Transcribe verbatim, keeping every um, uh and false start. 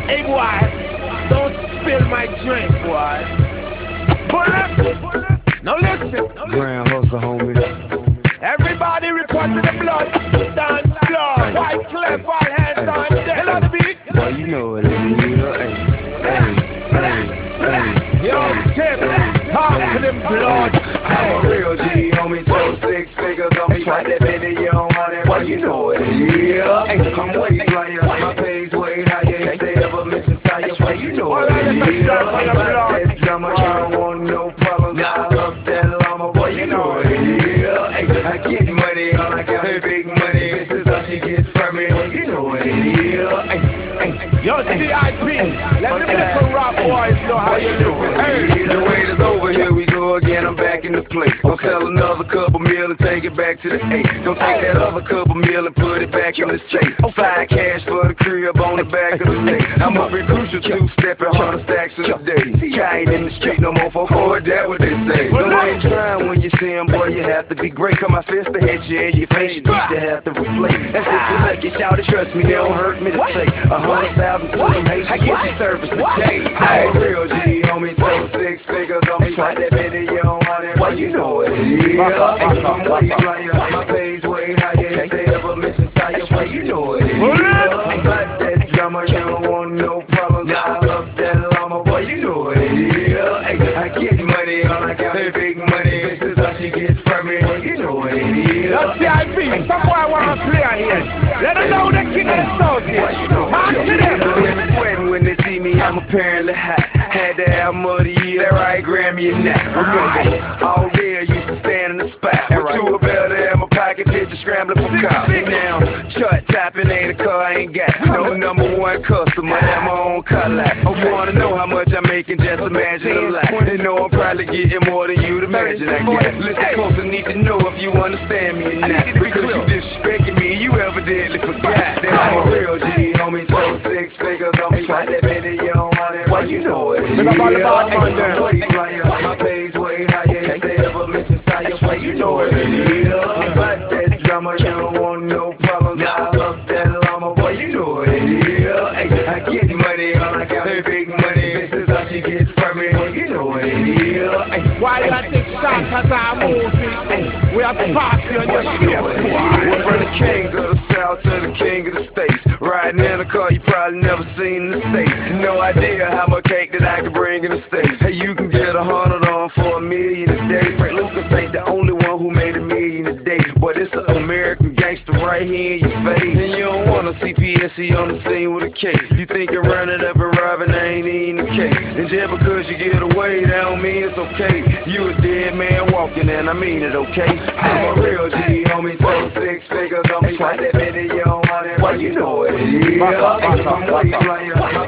Hey boy, don't spill my drink, boy. Pull up. Now listen. Grand hustle, homie. Everybody report to the blood. Dance floor. White clef, all hands on deck. Hello, the beat. Boy, you know what it is. Hey, hey, hey, hey. Yo, Tip, talk to them blood. I'm a real G, homie, so six figures on me. Swipe that video on it, well, you know what it is. I'm way flyer, my pay's way higher. If they ever mention Saya, well, you know what it is. I'm about that drama, you don't want no problems. I love that llama, boy, you know what it is. I get money, all I got is big money. This is all she get from me, well, you know what it is. Yo, C I P, let me little rock boys know how you living. Hey, the wait is over, here we go again, I'm back in the place. Gonna sell another couple meal and take it back to the eight. Gonna take that other couple meal and put it back in the safe. Side cash for the crib on the back of the lake. I'm up in crucial two-stepping, hundred stacks a day. I ain't in the street no more, for forward, that what they say. So I ain't trying when you see him, boy, you have to be great. Come my fist to hit you in your face, you need to have to reflect. That's if you lucky, shout it, trust me, they don't hurt me to say. A hundred thousand to them Haitians, I get your service today. I'm a real G, homie, so six figures on me. Swipe that video on it, well, you know what it is. I'm way flyer, my pay's way higher. If they ever mention Saya, well, you know what it is. I'm about that drama, you don't want no problems. I love that llama, boy, you know what it is. I get money, all I got is big money. This is all she get from me, well, you know what it is. Yo, C I P, some boy wanna play here. Let them know the king of the south here. Talk to them. Sweating when they see me, I'm apparently hot. Had to have muddy year, that right, Grammy and that. Remember, all day I used to stand in the spot with two of better in my pocket, picture scrambling for cops. Now, chart tapping ain't a car I ain't got. No number one customer, have my own Cadillac. You wanna know how much I'm making, just imagine a lot. They know I'm probably getting more than you'd imagine I get. Listen close, I need to know if you understand me or not. Because you disrespecting me, you evidently forgot that I'm a real G, homie, so six figures on me. Swipe that video on it, well, you know what it is. I'm way flyer, my pay's way higher. If they ever mention Saya, well, you know what it is. I'm about that drama, you don't want no problems. I love that llama, boy, you know what it is. I get money, all I got is big money. This is all she get from me, well, you know what it is. Why you take shots as a movie? We have to party on your ship. We're from the king of the south to the king of the states. Riding in a car you probably never seen in the States. No idea how much cake that I can bring in the States. Hey, you can get a hundred on for a million a day. Frank Lucas ain't the only one who made a million a day, but it's an American gangster right here in your face. And you don't want a C P S E on the scene with a K. You think you're running up and robbing, ain't even the case. And just because you get away, that don't mean it's okay. You a dead man walking, and I mean it, okay? I'm a real G, homie, so six figures on me. Swipe that video on it, well, you know what it is. I'm way flyer,